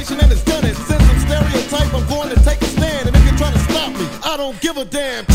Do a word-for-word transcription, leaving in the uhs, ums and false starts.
generation and it's done it. Since I'm stereotype, I'm going to take a stand. And if you're trying to stop me, I don't give a damn.